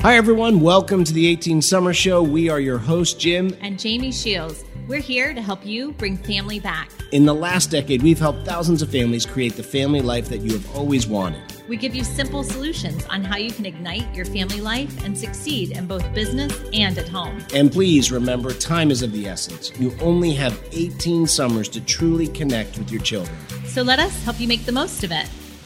Hi, everyone. Welcome to the 18 Summer Show. We are your hosts, Jim and Jamie Shields. We're here to help you bring family back. In the last decade, we've helped thousands of families create the family life that you have always wanted. We give you simple solutions on how you can ignite your family life and succeed in both business and at home. And please remember, time is of the essence. You only have 18 summers to truly connect with your children. So let us help you make the most of it.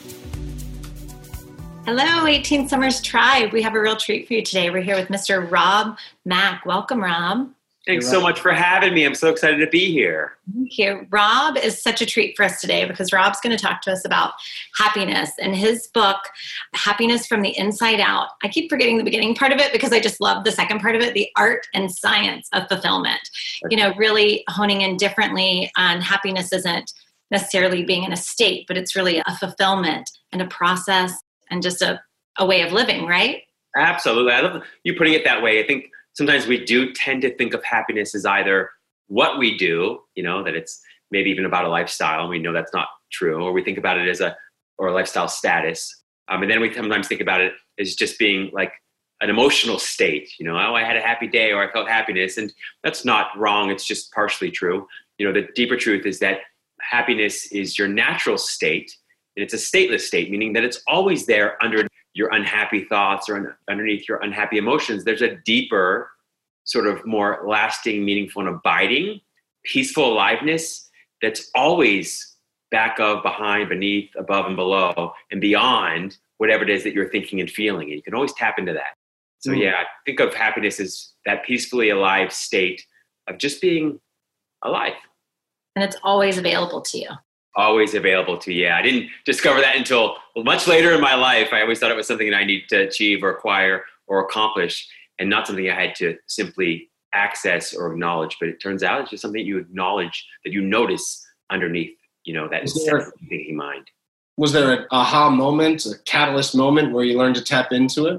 Hello, 18 Summers Tribe. We have a real treat for you today. We're here with Mr. Rob Mack. Welcome, Rob. Thanks so much for having me. I'm so excited to be here. Thank you. Rob is such a treat for us today because Rob's going to talk to us about happiness and his book, Happiness from the Inside Out. I keep forgetting the beginning part of it because I just love the second part of it, the art and science of fulfillment. Okay. You know, really honing in differently on happiness isn't necessarily being in a state, but it's really a fulfillment and a process and just a way of living, right? Absolutely. I love you putting it that way. I think sometimes we do tend to think of happiness as either what we do, you know, that it's maybe even about a lifestyle, and we know that's not true, or we think about it as a lifestyle status. And then we sometimes think about it as just being like an emotional state, you know, oh, I had a happy day or I felt happiness. And that's not wrong. It's just partially true. You know, the deeper truth is that happiness is your natural state. And it's a stateless state, meaning that it's always there under your unhappy thoughts or underneath your unhappy emotions. There's a deeper, sort of more lasting, meaningful, and abiding, peaceful aliveness that's always back of, behind, beneath, above, and below, and beyond whatever it is that you're thinking and feeling. And you can always tap into that. So yeah, think of happiness as that peacefully alive state of just being alive. And it's always available to you. Always available to you. Yeah, I didn't discover that until much later in my life. I always thought it was something that I needed to achieve or acquire or accomplish, and not something I had to simply access or acknowledge. But it turns out it's just something you acknowledge, that you notice underneath, you know, that thinking mind. Was there an aha moment, a catalyst moment where you learned to tap into it?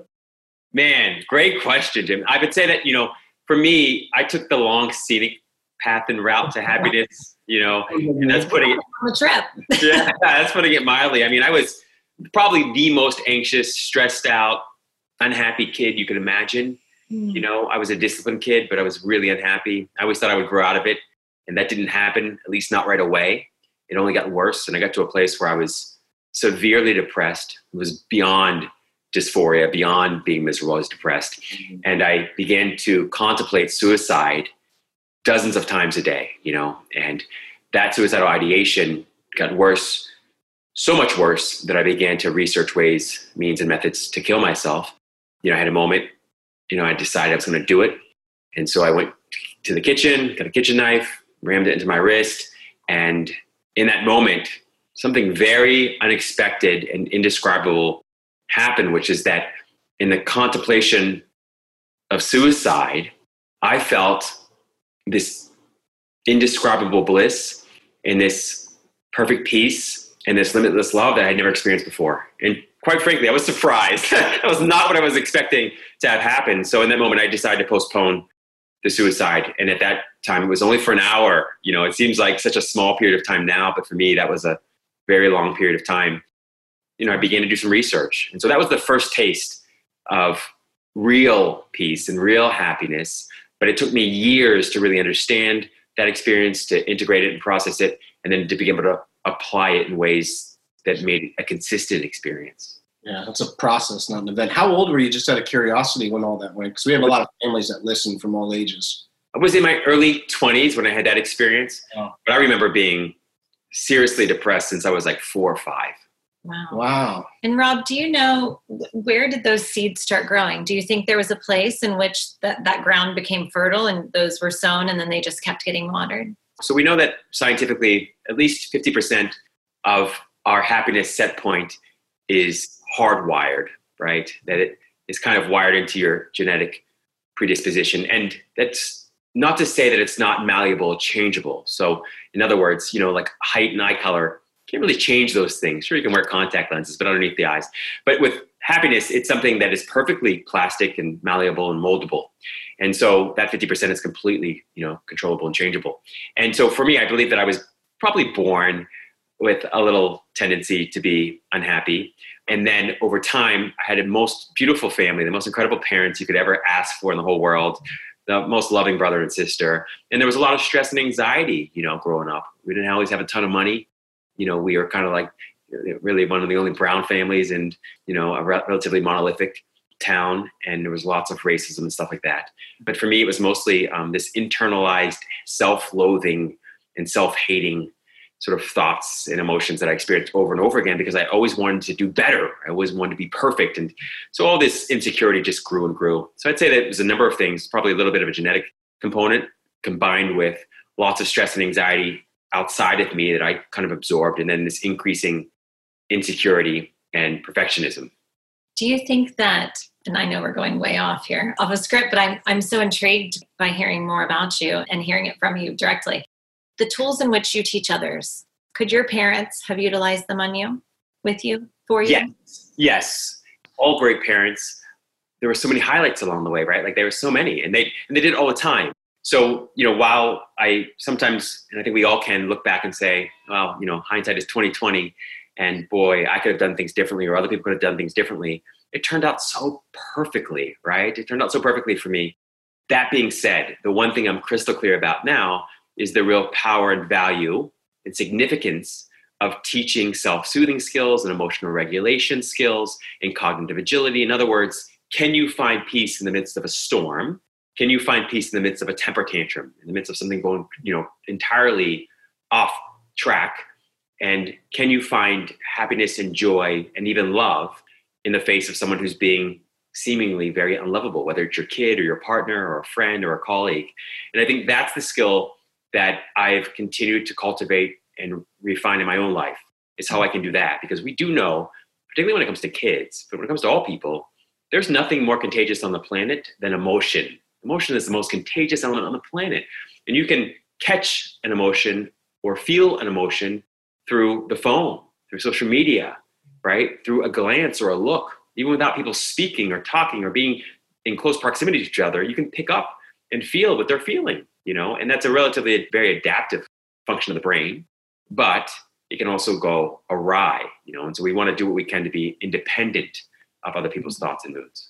Man, great question, Jim. I would say that, you know, for me, I took the long scenic path and route to happiness, you know, and that's putting it on the trip. Yeah, that's putting it mildly. I mean, I was probably the most anxious, stressed out, unhappy kid you could imagine. You know, I was a disciplined kid, but I was really unhappy. I always thought I would grow out of it, and that didn't happen, at least not right away. It only got worse, and I got to a place where I was severely depressed. It was beyond dysphoria, beyond being miserable. I was depressed, and I began to contemplate suicide dozens of times a day, you know, and that suicidal ideation got worse, so much worse that I began to research ways, means, and methods to kill myself. You know, I had a moment, you know, I decided I was going to do it. And so I went to the kitchen, got a kitchen knife, rammed it into my wrist. And in that moment, something very unexpected and indescribable happened, which is that in the contemplation of suicide, I felt this indescribable bliss and this perfect peace and this limitless love that I had never experienced before. And quite frankly, I was surprised. That was not what I was expecting to have happen. So in that moment, I decided to postpone the suicide. And at that time, it was only for an hour. You know, it seems like such a small period of time now, but for me, that was a very long period of time. You know, I began to do some research. And so that was the first taste of real peace and real happiness. But it took me years to really understand that experience, to integrate it and process it, and then to be able to apply it in ways that made it a consistent experience. Yeah, it's a process, not an event. How old were you, just out of curiosity, when all that went? Because we have a lot of families that listen from all ages. I was in my early 20s when I had that experience. Oh. But I remember being seriously depressed since I was like 4 or 5. Wow. And Rob, do you know, where did those seeds start growing? Do you think there was a place in which that ground became fertile and those were sown and then they just kept getting watered? So we know that scientifically, at least 50% of our happiness set point is hardwired, right? That it is kind of wired into your genetic predisposition. And that's not to say that it's not malleable, changeable. So in other words, you know, like height and eye color, can't really change those things. Sure, you can wear contact lenses, but underneath the eyes. But with happiness, it's something that is perfectly plastic and malleable and moldable. And so that 50% is completely, you know, controllable and changeable. And so for me, I believe that I was probably born with a little tendency to be unhappy. And then over time, I had the most beautiful family, the most incredible parents you could ever ask for in the whole world, the most loving brother and sister. And there was a lot of stress and anxiety, growing up. We didn't always have a ton of money. We were kind of like really one of the only brown families in, a relatively monolithic town. And there was lots of racism and stuff like that. But for me, it was mostly this internalized self-loathing and self-hating sort of thoughts and emotions that I experienced over and over again because I always wanted to do better. I always wanted to be perfect. And so all this insecurity just grew and grew. So I'd say that it was a number of things, probably a little bit of a genetic component combined with lots of stress and anxiety outside of me that I kind of absorbed. And then this increasing insecurity and perfectionism. Do you think that, and I know we're going way off a script, but I'm so intrigued by hearing more about you and hearing it from you directly. The tools in which you teach others, could your parents have utilized them on you, with you, for you? Yes. All great parents. There were so many highlights along the way, right? Like there were so many, and they did it all the time. So, while I sometimes, and I think we all can look back and say, well, hindsight is 20/20, and boy, I could have done things differently, or other people could have done things differently. It turned out so perfectly, right? It turned out so perfectly for me. That being said, the one thing I'm crystal clear about now is the real power and value and significance of teaching self-soothing skills and emotional regulation skills and cognitive agility. In other words, can you find peace in the midst of a storm? Can you find peace in the midst of a temper tantrum, in the midst of something going, entirely off track? And can you find happiness and joy and even love in the face of someone who's being seemingly very unlovable, whether it's your kid or your partner or a friend or a colleague? And I think that's the skill that I've continued to cultivate and refine in my own life, is how I can do that. Because we do know, particularly when it comes to kids, but when it comes to all people, there's nothing more contagious on the planet than emotion. Emotion is the most contagious element on the planet. And you can catch an emotion or feel an emotion through the phone, through social media, right? Through a glance or a look, even without people speaking or talking or being in close proximity to each other, you can pick up and feel what they're feeling, and that's a relatively very adaptive function of the brain, but it can also go awry, and so we want to do what we can to be independent of other people's thoughts and moods.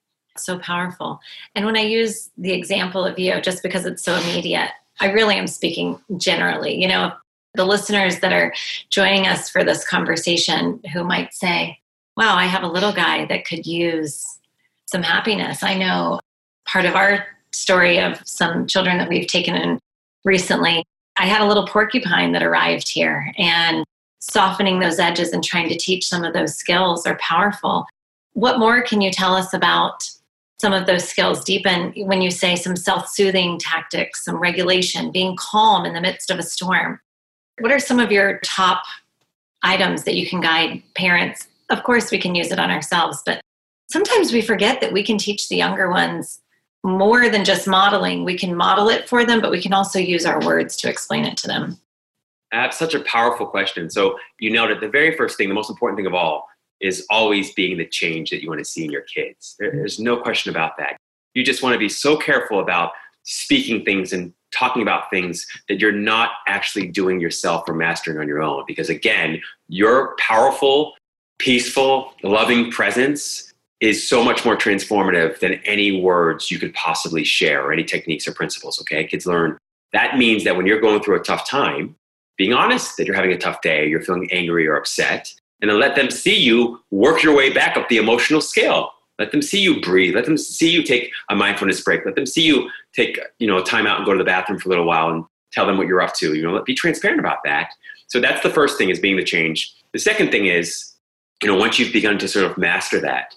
So powerful. And when I use the example of you, just because it's so immediate, I really am speaking generally, the listeners that are joining us for this conversation who might say, wow, I have a little guy that could use some happiness. I know part of our story of some children that we've taken in recently, I had a little porcupine that arrived here, and softening those edges and trying to teach some of those skills are powerful. What more can you tell us about some of those skills? Deepen when you say some self-soothing tactics, some regulation, being calm in the midst of a storm. What are some of your top items that you can guide parents? Of course, we can use it on ourselves, but sometimes we forget that we can teach the younger ones more than just modeling. We can model it for them, but we can also use our words to explain it to them. That's such a powerful question. So you nailed it. The very first thing, the most important thing of all, is always being the change that you want to see in your kids. There's no question about that. You just want to be so careful about speaking things and talking about things that you're not actually doing yourself or mastering on your own. Because again, your powerful, peaceful, loving presence is so much more transformative than any words you could possibly share or any techniques or principles, okay? Kids learn. That means that when you're going through a tough time, being honest that you're having a tough day, you're feeling angry or upset, and then let them see you work your way back up the emotional scale. Let them see you breathe. Let them see you take a mindfulness break. Let them see you take, time out and go to the bathroom for a little while and tell them what you're up to. Be transparent about that. So that's the first thing, is being the change. The second thing is, once you've begun to sort of master that,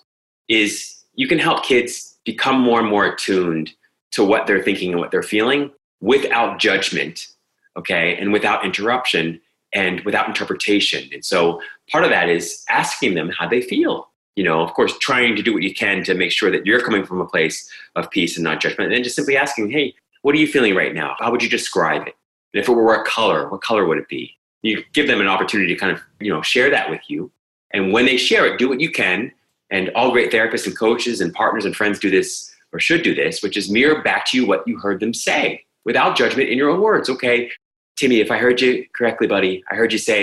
is you can help kids become more and more attuned to what they're thinking and what they're feeling without judgment, okay, and without interruption and without interpretation. And so part of that is asking them how they feel. Of course, trying to do what you can to make sure that you're coming from a place of peace and not judgment. And then just simply asking, hey, what are you feeling right now? How would you describe it? And if it were a color, what color would it be? You give them an opportunity to kind of, share that with you. And when they share it, do what you can. And all great therapists and coaches and partners and friends do this, or should do this, which is mirror back to you what you heard them say without judgment in your own words. Okay, Timmy, if I heard you correctly, buddy, I heard you say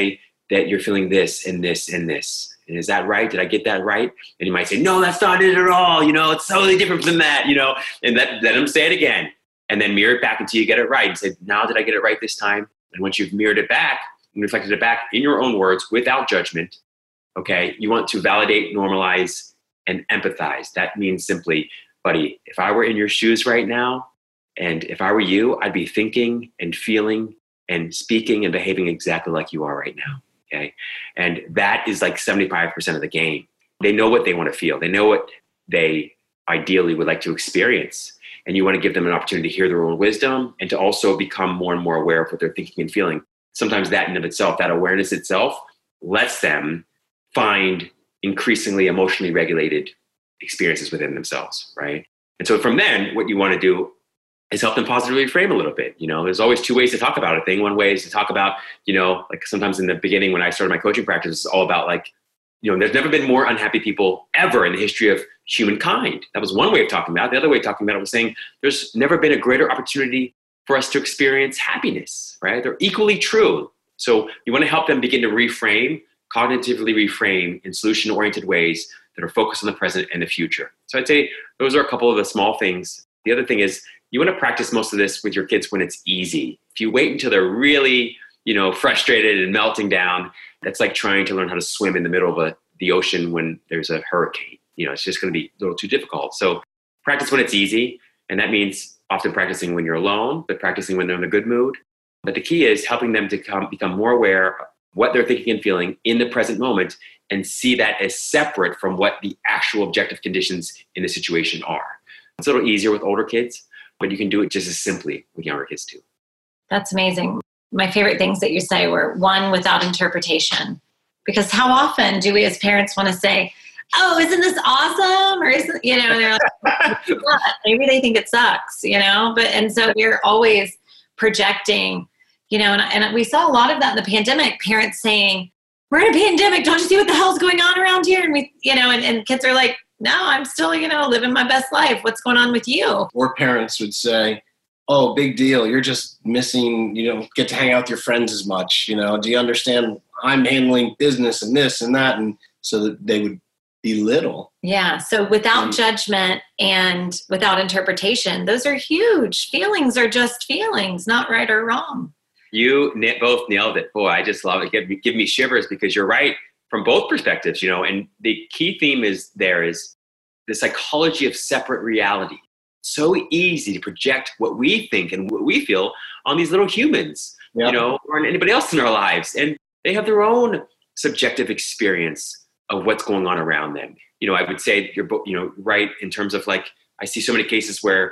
that you're feeling this and this and this. And is that right? Did I get that right? And you might say, no, that's not it at all. It's totally different than that, and let them say it again. And then mirror it back until you get it right. And say, now did I get it right this time? And once you've mirrored it back and reflected it back in your own words without judgment, okay, you want to validate, normalize, and empathize. That means simply, buddy, if I were in your shoes right now, and if I were you, I'd be thinking and feeling and speaking and behaving exactly like you are right now. Okay. And that is like 75% of the game. They know what they want to feel. They know what they ideally would like to experience. And you want to give them an opportunity to hear their own wisdom and to also become more and more aware of what they're thinking and feeling. Sometimes that in of itself, that awareness itself, lets them find increasingly emotionally regulated experiences within themselves, right? And so from then, what you want to do is help them positively frame a little bit. There's always two ways to talk about a thing. One way is to talk about, like sometimes in the beginning when I started my coaching practice, it's all about like, there's never been more unhappy people ever in the history of humankind. That was one way of talking about it. The other way of talking about it was saying there's never been a greater opportunity for us to experience happiness, right? They're equally true. So you want to help them begin to reframe, cognitively reframe in solution-oriented ways that are focused on the present and the future. So I'd say those are a couple of the small things. The other thing is you want to practice most of this with your kids when it's easy. If you wait until they're really, frustrated and melting down, that's like trying to learn how to swim in the middle of the ocean when there's a hurricane. It's just going to be a little too difficult. So practice when it's easy. And that means often practicing when you're alone, but practicing when they're in a good mood. But the key is helping them to become more aware of what they're thinking and feeling in the present moment and see that as separate from what the actual objective conditions in the situation are. It's a little easier with older kids, but you can do it just as simply with younger kids too. That's amazing. My favorite things that you say were one, without interpretation. Because how often do we as parents want to say, oh, isn't this awesome? Or isn't, and they're like, maybe they think it sucks, and so we're always projecting, and we saw a lot of that in the pandemic, parents saying, we're in a pandemic. Don't you see what the hell's going on around here? And we, and kids are like, no, I'm still, living my best life. What's going on with you? Or parents would say, oh, big deal. You're just missing, you don't get to hang out with your friends as much. Do you understand? I'm handling business and this and that. And so that they would belittle. Yeah. So without judgment and without interpretation, those are huge. Feelings are just feelings, not right or wrong. You both nailed it. Boy, I just love it. Give me shivers because you're right from both perspectives, and the key theme is the psychology of separate reality. So easy to project what we think and what we feel on these little humans, or on anybody else in our lives. And they have their own subjective experience of what's going on around them. I would say you're, right in terms of like, I see so many cases where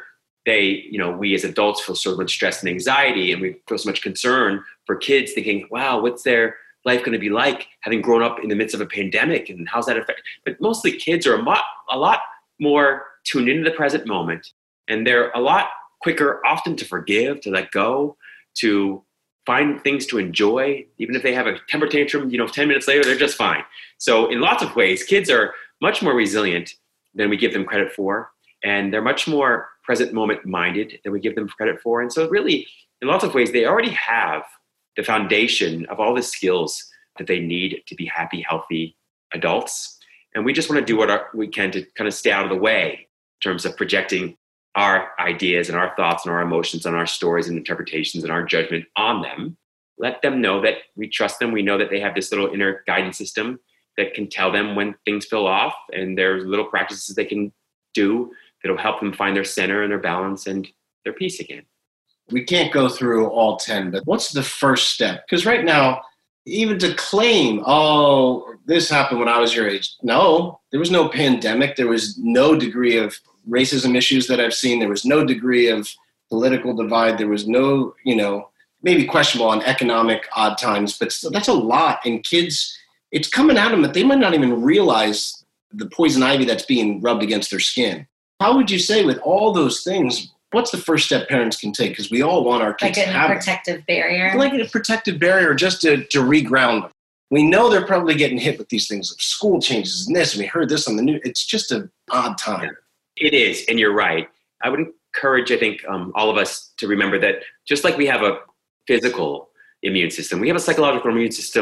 we as adults feel so much stress and anxiety, and we feel so much concern for kids thinking, wow, what's their life going to be like having grown up in the midst of a pandemic, and how's that affect? But mostly kids are a lot more tuned into the present moment, and they're a lot quicker often to forgive, to let go, to find things to enjoy. Even if they have a temper tantrum, 10 minutes later, they're just fine. So in lots of ways, kids are much more resilient than we give them credit for, and they're much more present moment minded than we give them credit for. And so really, in lots of ways, they already have the foundation of all the skills that they need to be happy, healthy adults. And we just want to do what we can to kind of stay out of the way in terms of projecting our ideas and our thoughts and our emotions and our stories and interpretations and our judgment on them. Let them know that we trust them. We know that they have this little inner guidance system that can tell them when things feel off, and there's little practices they can do that'll help them find their center and their balance and their peace again. We can't go through all 10, but what's the first step? Because right now, even to claim, oh, this happened when I was your age. No, there was no pandemic. There was no degree of racism issues that I've seen. There was no degree of political divide. There was no, maybe questionable on economic odd times, but still, that's a lot. And kids, it's coming at them that they might not even realize the poison ivy that's being rubbed against their skin. How would you say with all those things, what's the first step parents can take? Because we all want our kids to have a protective barrier. Like a protective barrier just to reground them. We know they're probably getting hit with these things of school changes and this, and we heard this on the news. It's just an odd time. It is, and you're right. I would encourage, I think, all of us to remember that just like we have a physical immune system, we have a psychological immune system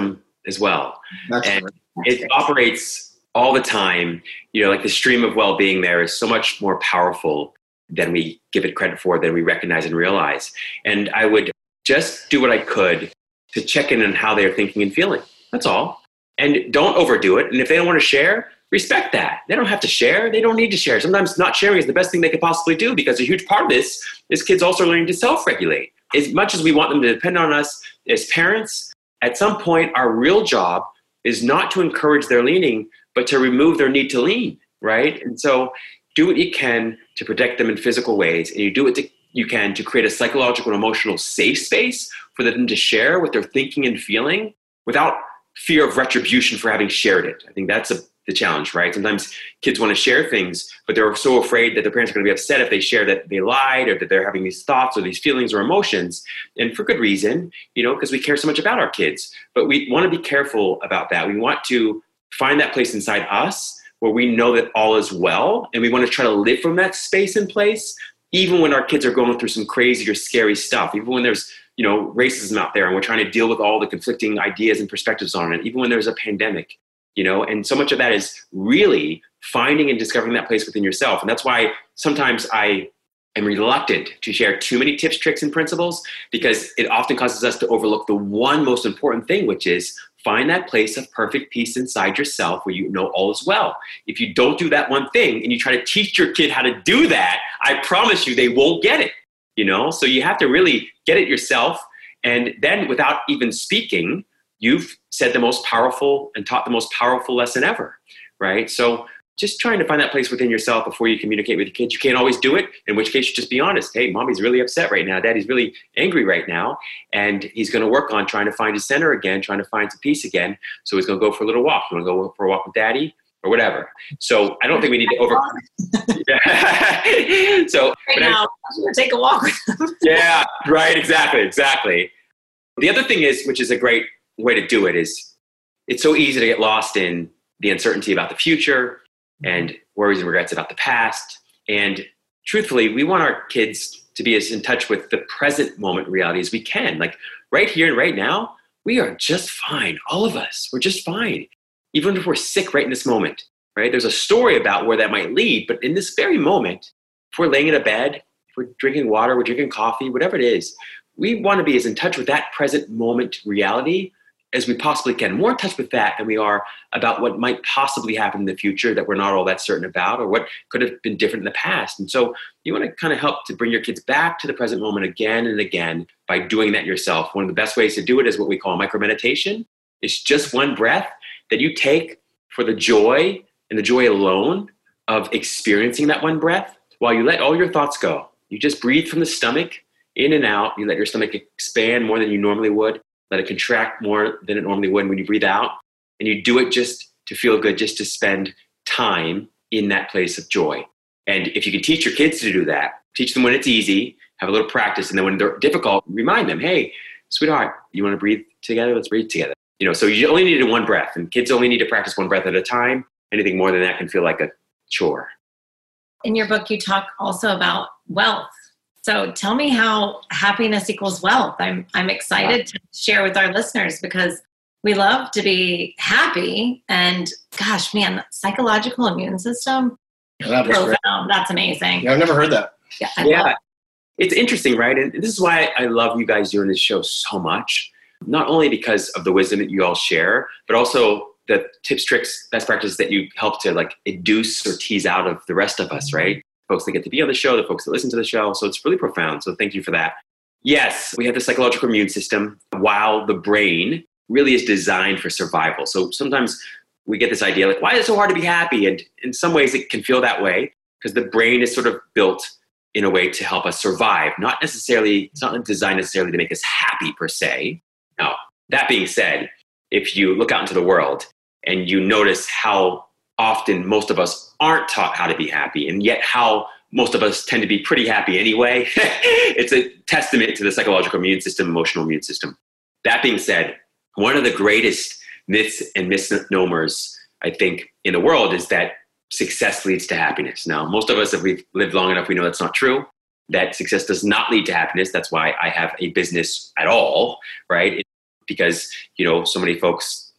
as well. That's And great. it operates all the time. Like the stream of well-being there is so much more powerful than we give it credit for, than we recognize and realize. And I would just do what I could to check in on how they're thinking and feeling. That's all. And don't overdo it. And if they don't want to share, respect that. They don't have to share. They don't need to share. Sometimes not sharing is the best thing they could possibly do, because a huge part of this is kids also learning to self-regulate. As much as we want them to depend on us as parents, at some point, our real job is not to encourage their leaning, but to remove their need to lean, right? And so do what you can to protect them in physical ways, and you do what you can to create a psychological and emotional safe space for them to share what they're thinking and feeling without fear of retribution for having shared it. I think that's the challenge, right? Sometimes kids want to share things, but they're so afraid that their parents are going to be upset if they share that they lied, or that they're having these thoughts or these feelings or emotions. And for good reason, because we care so much about our kids. But we want to be careful about that. We want to find that place inside us where we know that all is well, and we want to try to live from that space and place, even when our kids are going through some crazy or scary stuff, even when there's racism out there and we're trying to deal with all the conflicting ideas and perspectives on it, even when there's a pandemic, and so much of that is really finding and discovering that place within yourself. And that's why sometimes I am reluctant to share too many tips, tricks, and principles, because it often causes us to overlook the one most important thing, which is find that place of perfect peace inside yourself where you know all is well. If you don't do that one thing and you try to teach your kid how to do that, I promise you they won't get it. So you have to really get it yourself. And then without even speaking, you've said the most powerful and taught the most powerful lesson ever, right? So just trying to find that place within yourself before you communicate with your kids. You can't always do it, in which case you just be honest. Hey, mommy's really upset right now. Daddy's really angry right now. And he's going to work on trying to find his center again, trying to find some peace again. So he's going to go for a little walk. You want to go for a walk with daddy? Or whatever. So I don't think we need to So right now, I'm going to take a walk with them. Yeah, right. Exactly. The other thing is, which is a great way to do it, is it's so easy to get lost in the uncertainty about the future and worries and regrets about the past. And truthfully, we want our kids to be as in touch with the present moment reality as we can. Like right here and right now, we are just fine. All of us, we're just fine. Even if we're sick right in this moment, right? There's a story about where that might lead, but in this very moment, if we're laying in a bed, if we're drinking water, we're drinking coffee, whatever it is, we want to be as in touch with that present moment reality as we possibly can. More in touch with that than we are about what might possibly happen in the future that we're not all that certain about, or what could have been different in the past. And so you want to kind of help to bring your kids back to the present moment again and again by doing that yourself. One of the best ways to do it is what we call micro-meditation. It's just one breath that you take for the joy and the joy alone of experiencing that one breath while you let all your thoughts go. You just breathe from the stomach, in and out. You let your stomach expand more than you normally would. Let it contract more than it normally would when you breathe out. And you do it just to feel good, just to spend time in that place of joy. And if you can teach your kids to do that, teach them when it's easy, have a little practice, and then when they're difficult, remind them, hey, sweetheart, you want to breathe together? Let's breathe together. So you only need it in one breath, and kids only need to practice one breath at a time. Anything more than that can feel like a chore. In your book, you talk also about wealth. So tell me how happiness equals wealth. I'm excited to share with our listeners, because we love to be happy. And gosh, man, psychological immune system, profound. That's amazing. Yeah, I've never heard that. Yeah. It's interesting, right? And this is why I love you guys doing this show so much. Not only because of the wisdom that you all share, but also the tips, tricks, best practices that you help to like educe or tease out of the rest of us, right? Folks that get to be on the show, the folks that listen to the show. So it's really profound. So thank you for that. Yes, we have the psychological immune system, while the brain really is designed for survival. So sometimes we get this idea like, why is it so hard to be happy? And in some ways it can feel that way because the brain is sort of built in a way to help us survive. It's not designed necessarily to make us happy per se. Now, that being said, if you look out into the world and you notice how often most of us aren't taught how to be happy, and yet how most of us tend to be pretty happy anyway, it's a testament to the psychological immune system, emotional immune system. That being said, one of the greatest myths and misnomers, I think, in the world is that success leads to happiness. Now, most of us, if we've lived long enough, we know that's not true. That success does not lead to happiness. That's why I have a business at all, right? Because, so many folks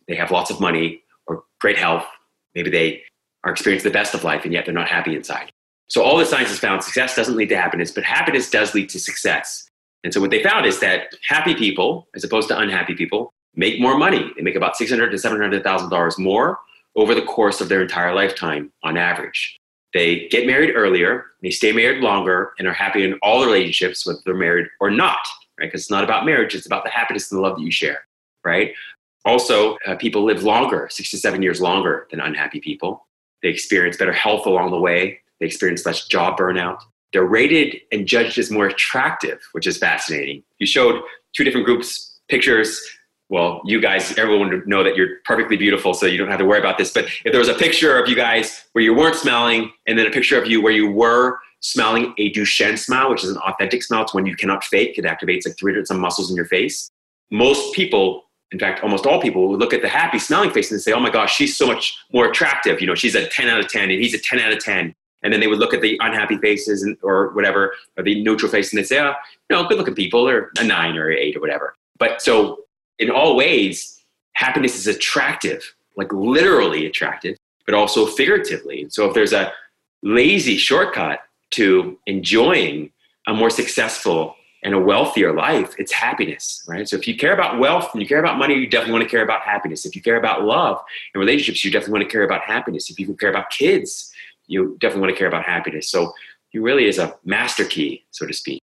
they have lots of money or great health. Maybe they are experiencing the best of life, and yet they're not happy inside. So all the science has found success doesn't lead to happiness, but happiness does lead to success. And so what they found is that happy people, as opposed to unhappy people, make more money. They make about $600,000 to $700,000 more over the course of their entire lifetime on average. They get married earlier, they stay married longer, and are happy in all relationships, whether they're married or not, right? Because it's not about marriage, it's about the happiness and the love that you share, right? Also, people live longer, 6 to 7 years longer than unhappy people. They experience better health along the way. They experience less job burnout. They're rated and judged as more attractive, which is fascinating. You showed two different groups pictures. Well, you guys, everyone would know that you're perfectly beautiful, so you don't have to worry about this. But if there was a picture of you guys where you weren't smiling, and then a picture of you where you were smiling a Duchenne smile, which is an authentic smile, it's one you cannot fake. It activates like 300 some muscles in your face. Most people, in fact, almost all people, would look at the happy smiling face and say, oh my gosh, she's so much more attractive. You know, she's a 10 out of 10 and he's a 10 out of 10. And then they would look at the unhappy faces or whatever, or the neutral face, and they'd say, oh, you know, good looking people, or a 9 or an 8 or whatever. But so in all ways, happiness is attractive, like literally attractive, but also figuratively. So if there's a lazy shortcut to enjoying a more successful and a wealthier life, it's happiness, right? So if you care about wealth and you care about money, you definitely want to care about happiness. If you care about love and relationships, you definitely want to care about happiness. If you care about kids, you definitely want to care about happiness. So it really is a master key, so to speak.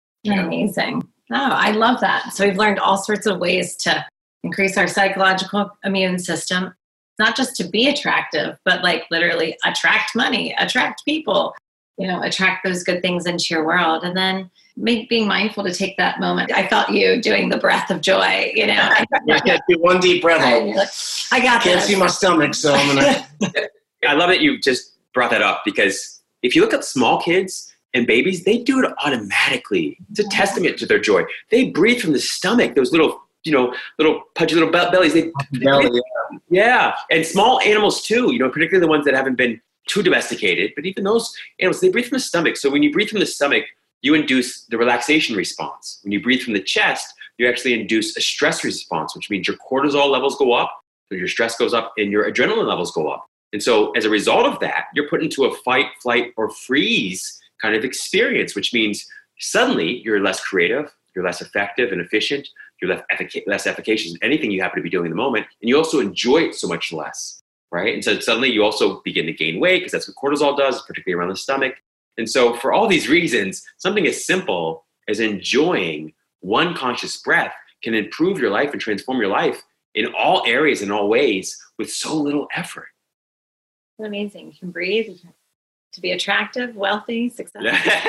Amazing. Oh, I love that. So we've learned all sorts of ways to increase our psychological immune system, not just to be attractive, but like literally attract money, attract people, you know, attract those good things into your world. And then being mindful to take that moment. I felt you doing the breath of joy, you know. Yeah, do one deep breath. I got Can't this. see my stomach, so I'm gonna. I love that you just brought that up, because if you look at small kids and babies, they do it automatically. It's a testament to their joy. They breathe from the stomach, those little, you know, little pudgy little bellies. Yeah. And small animals too, you know, particularly the ones that haven't been too domesticated, but even those animals, they breathe from the stomach. So when you breathe from the stomach, you induce the relaxation response. When you breathe from the chest, you actually induce a stress response, which means your cortisol levels go up, so your stress goes up, and your adrenaline levels go up. And so as a result of that, you're put into a fight, flight, or freeze kind of experience, which means suddenly you're less creative, you're less effective and efficient, you're less efficacious in anything you happen to be doing in the moment, and you also enjoy it so much less, right? And so suddenly you also begin to gain weight, because that's what cortisol does, particularly around the stomach. And so for all these reasons, something as simple as enjoying one conscious breath can improve your life and transform your life in all areas, in all ways, with so little effort. Amazing. You can breathe, to be attractive, wealthy, successful.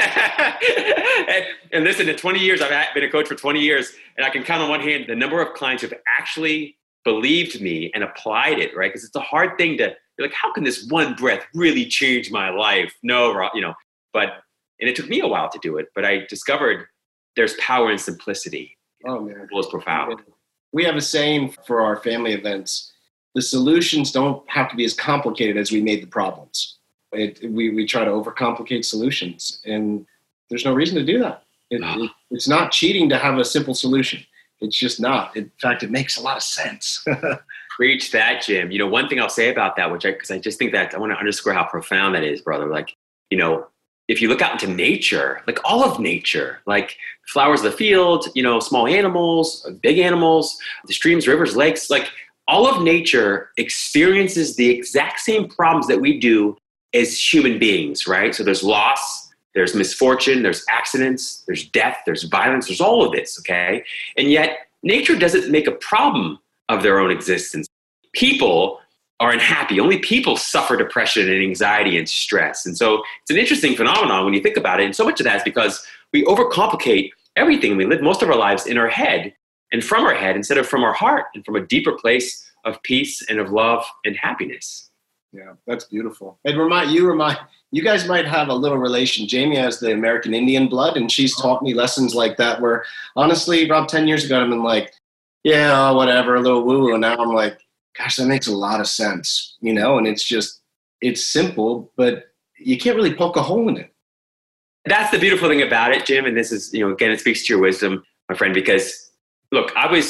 and listen, in 20 years, I've been a coach for 20 years, and I can count on one hand the number of clients who have actually believed me and applied it, right? Because it's a hard thing to, you're like, how can this one breath really change my life? No, you know, and it took me a while to do it, but I discovered there's power in simplicity. Oh, man. It was profound. We have a saying for our family events: the solutions don't have to be as complicated as we made the problems. We try to overcomplicate solutions, and there's no reason to do that. It's not cheating to have a simple solution. It's just not. In fact, it makes a lot of sense. Preach that, Jim. You know, one thing I'll say about that, because I just think that I want to underscore how profound that is, brother. Like, you know, if you look out into nature, like all of nature, like flowers of the field, you know, small animals, big animals, the streams, rivers, lakes, like all of nature experiences the exact same problems that we do as human beings, right? So there's loss, there's misfortune, there's accidents, there's death, there's violence, there's all of this, okay? And yet nature doesn't make a problem of their own existence. People are unhappy. Only people suffer depression and anxiety and stress. And so it's an interesting phenomenon when you think about it. And so much of that is because we overcomplicate everything. We live most of our lives in our head and from our head instead of from our heart and from a deeper place of peace and of love and happiness. Yeah, that's beautiful. And you guys might have a little relation. Jamie has the American Indian blood, and she's taught me lessons like that where, honestly, Rob, 10 years ago, I've been like, yeah, whatever, a little woo-woo. And now I'm like, gosh, that makes a lot of sense, you know? And it's simple, but you can't really poke a hole in it. That's the beautiful thing about it, Jim. And this is, you know, again, it speaks to your wisdom, my friend, because look, I was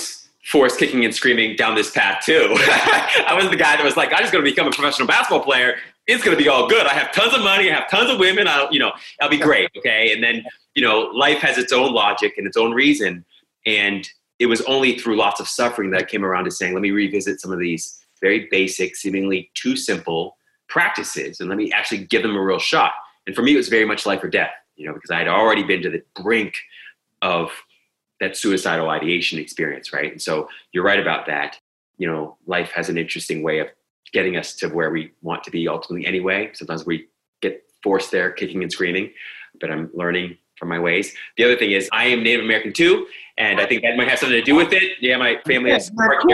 forced kicking and screaming down this path too. I was the guy that was like, I'm just going to become a professional basketball player. It's going to be all good. I have tons of money. I have tons of women. I'll be great. Okay. And then, life has its own logic and its own reason. And it was only through lots of suffering that I came around to saying, let me revisit some of these very basic, seemingly too simple practices, and let me actually give them a real shot. And for me, it was very much life or death, because I had already been to the brink of that suicidal ideation experience, right? And so you're right about that. Life has an interesting way of getting us to where we want to be ultimately anyway. Sometimes we get forced there kicking and screaming, but I'm learning from my ways. The other thing is I am Native American too, and I think that might have something to do with it. Yeah, my family is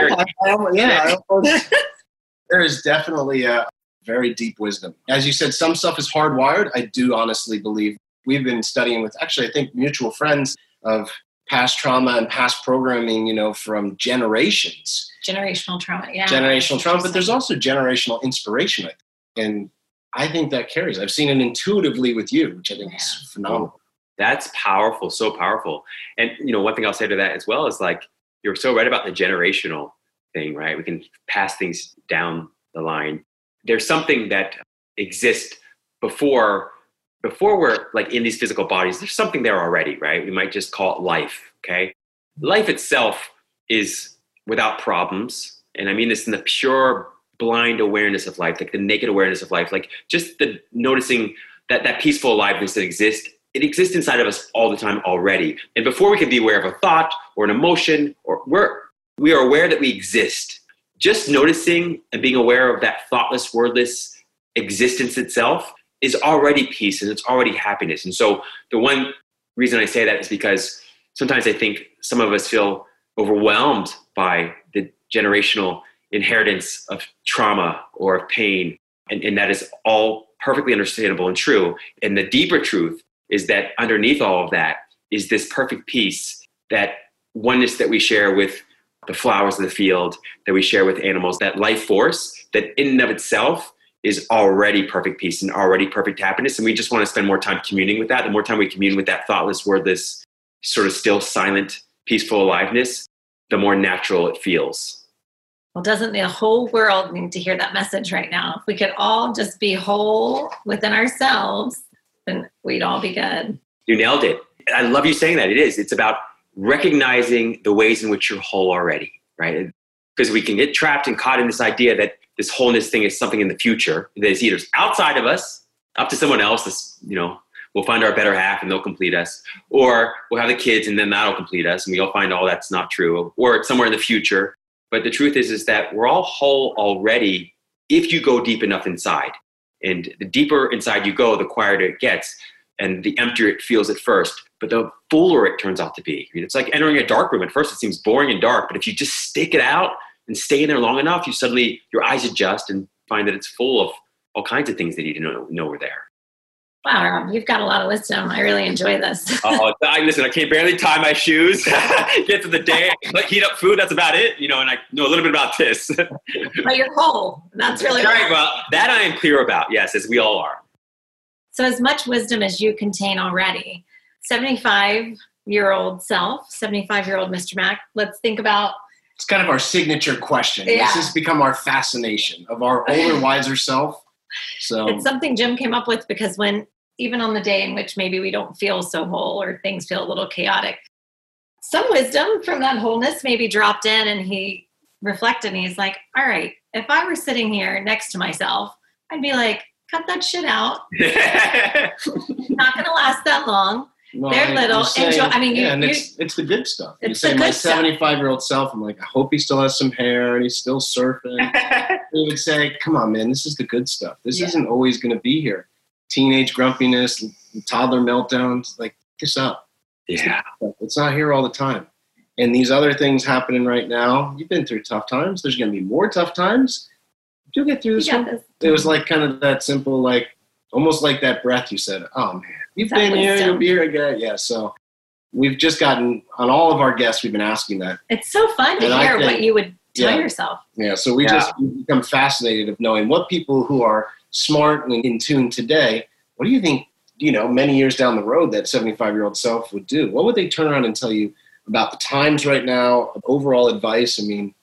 there is definitely a very deep wisdom. As you said, some stuff is hardwired. I do honestly believe. We've been studying with, actually, I think, mutual friends of past trauma and past programming, from generations. Generational trauma, yeah. Generational trauma, but there's also generational inspiration, I think. And I think that carries. I've seen it intuitively with you, which I think is phenomenal. That's powerful, so powerful. And, one thing I'll say to that as well is, like, you're so right about the generational thing, right? We can pass things down the line. There's something that exists before we're like in these physical bodies. There's something there already, right? We might just call it life, okay? Life itself is without problems. And I mean this in the pure blind awareness of life, like the naked awareness of life, like just the noticing that peaceful aliveness that exists. It exists inside of us all the time already. And before we can be aware of a thought or an emotion, or we are aware that we exist. Just noticing and being aware of that thoughtless, wordless existence itself is already peace, and it's already happiness. And so the one reason I say that is because sometimes I think some of us feel overwhelmed by the generational inheritance of trauma or of pain. And that is all perfectly understandable and true. And the deeper truth is that underneath all of that is this perfect peace, that oneness that we share with the flowers of the field, that we share with animals, that life force that in and of itself is already perfect peace and already perfect happiness. And we just want to spend more time communing with that. The more time we commune with that thoughtless, wordless, sort of still, silent, peaceful aliveness, the more natural it feels. Well, doesn't the whole world need to hear that message right now? If we could all just be whole within ourselves, then we'd all be good. You nailed it. I love you saying that. It is. It's about recognizing the ways in which you're whole already, right? Because we can get trapped and caught in this idea that this wholeness thing is something in the future that is either outside of us, up to someone else. This, we'll find our better half and they'll complete us, or we'll have the kids and then that'll complete us, and we'll find all that's not true, or it's somewhere in the future. But the truth is that we're all whole already if you go deep enough inside. And the deeper inside you go, the quieter it gets, and the emptier it feels at first, but the fuller it turns out to be. It's like entering a dark room. At first it seems boring and dark, but if you just stick it out and stay in there long enough, your eyes adjust and find that it's full of all kinds of things that you didn't know were there. Wow, Rob, you've got a lot of wisdom. I really enjoy this. Listen, I can't barely tie my shoes, get to the day, heat up food, that's about it, and I know a little bit about this. But you're whole. That's really right. Well, that I am clear about, yes, as we all are. So as much wisdom as you contain already, 75-year-old self, 75-year-old Mr. Mack, let's think about. It's kind of our signature question. Yeah. This has become our fascination of our older, wiser self. So it's something Jim came up with, because even on the day in which maybe we don't feel so whole or things feel a little chaotic, some wisdom from that wholeness maybe dropped in, and he reflected and he's like, all right, if I were sitting here next to myself, I'd be like, cut that shit out. Not going to last that long. No, they're little. Enjoy. I mean, it's the good stuff. It's you say my 75-year-old self, I'm like, I hope he still has some hair and he's still surfing. He would say, come on, man, this is the good stuff. This isn't always going to be here. Teenage grumpiness, toddler meltdowns, like, this up. Yeah. It's not here all the time. And these other things happening right now, you've been through tough times. There's going to be more tough times. You'll get through this one. It was like kind of that simple, like, almost like that breath you said, oh, man, you've been here, you'll be here again. Yeah, so we've just gotten, on all of our guests, we've been asking that. It's so fun to hear what you would tell yourself. Yeah, so we just become fascinated of knowing what people who are smart and in tune today, what do you think, many years down the road that 75-year-old self would do? What would they turn around and tell you about the times right now, overall advice? I mean,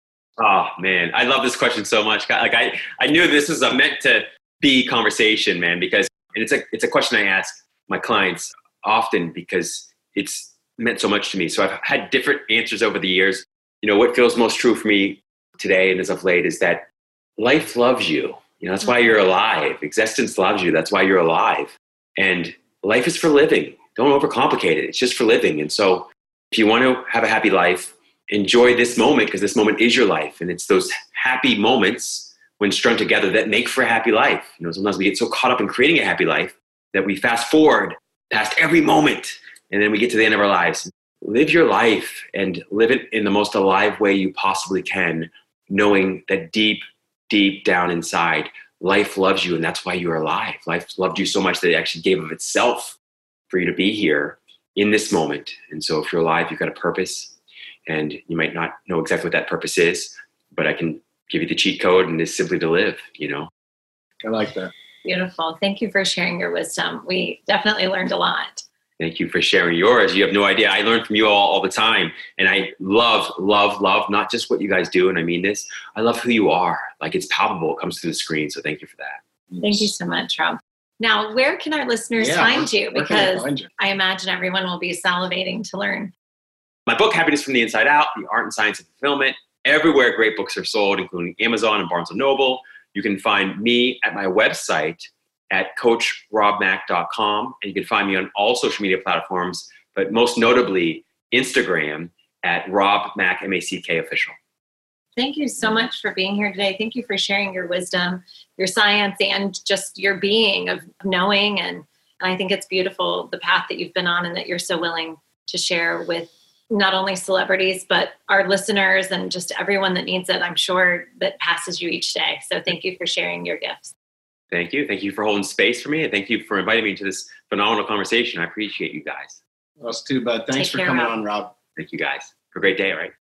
oh man, I love this question so much. Like I knew this was a meant to be conversation, man, because it's a question I ask my clients often because it's meant so much to me. So I've had different answers over the years. You know, what feels most true for me today and as of late is that life loves you. You know, that's why you're alive. Existence loves you. That's why you're alive. And life is for living. Don't overcomplicate it. It's just for living. And so if you want to have a happy life, enjoy this moment because this moment is your life. And it's those happy moments when strung together that make for a happy life. You know, sometimes we get so caught up in creating a happy life that we fast forward past every moment and then we get to the end of our lives. Live your life and live it in the most alive way you possibly can, knowing that deep, deep down inside, life loves you and that's why you're alive. Life loved you so much that it actually gave of itself for you to be here in this moment. And so if you're alive, you've got a purpose and you might not know exactly what that purpose is, but I can give you the cheat code and it's simply to live, you know? I like that. Beautiful. Thank you for sharing your wisdom. We definitely learned a lot. Thank you for sharing yours. You have no idea. I learn from you all the time. And I love not just what you guys do. And I mean this, I love who you are. Like it's palpable. It comes through the screen. So thank you for that. Thank you so much, Rob. Now, where can our listeners find you? Because I imagine everyone will be salivating to learn. My book, Happiness from the Inside Out, The Art and Science of Fulfillment, everywhere great books are sold, including Amazon and Barnes & Noble. You can find me at my website at coachrobmack.com, and you can find me on all social media platforms, but most notably Instagram at Rob Mack, M-A-C-K official. Thank you so much for being here today. Thank you for sharing your wisdom, your science, and just your being of knowing. And I think it's beautiful, the path that you've been on and that you're so willing to share with not only celebrities, but our listeners and just everyone that needs it, I'm sure, that passes you each day. So thank you for sharing your gifts. Thank you. Thank you for holding space for me. And thank you for inviting me into this phenomenal conversation. I appreciate you guys. Us too, bud. Thanks for coming on, Rob. Thank you guys. Have a great day, all right?